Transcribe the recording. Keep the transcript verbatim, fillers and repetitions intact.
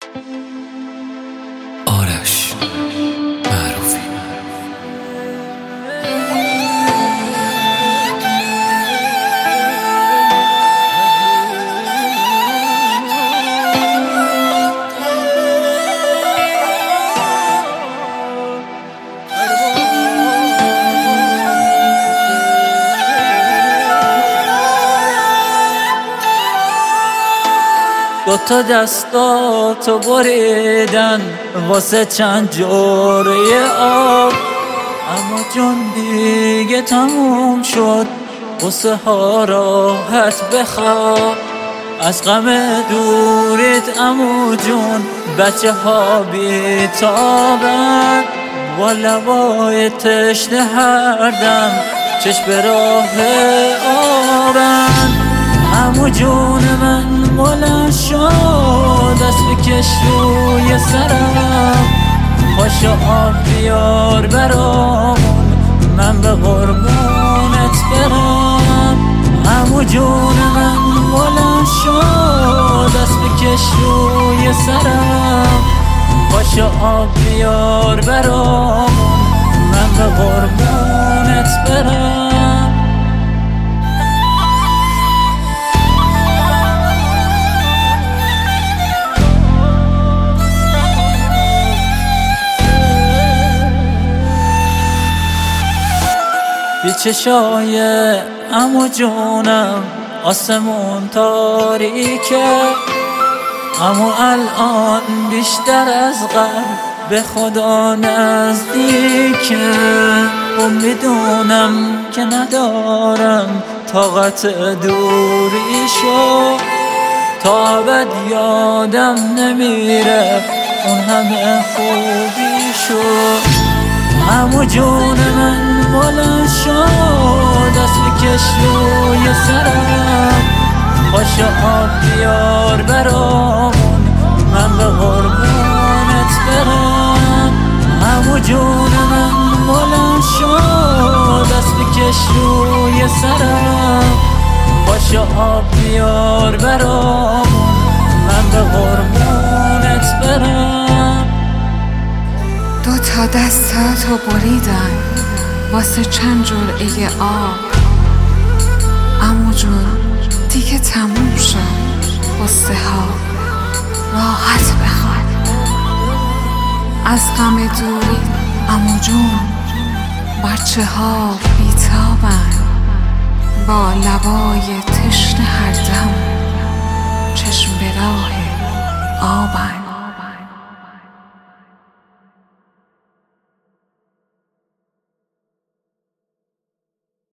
آرش معروفی. دوتا دستاتو بریدن واسه چند جوره آب، اما جون دیگه تموم شد، غصه ها راحت بخواب. از غم دوریت عمو جون بچه ها بیتابن، با لبای تشنه هر دم چشم به راه آبن. عمو جون من بلند شد، دست بکش روی سرم، پاشو آب بیار برامون من به قربونت برم. عمو جون من بلند شد، دست بکش روی سرم، پاشو آب بیار برامون من به قربونت برم. بی چشای عمو جونم آسمون تاریکه، اما الان بیشتر از قبل به خدا نزدیکه. و میدونم که ندارم طاقت دوریشو، تا ابد یادم نمیره اون همه خوبیشو. عمو جون من بلند شد، دست بکش روی سرم، پاشو آب بیار برامون من به قربونت برم. عمو جون من بلند شد، دست بکش روی سرم، پاشو آب بیار برامون من به قربونت برم. دو تا دستاتو بریدن واسه چند جرعه آب، عمو جون دیگه تموم شد، غصه ها راحت بخواب. از غم دوری عمو جون بچه ها بیتابن، با لبای تشنه هر دم چشم به راه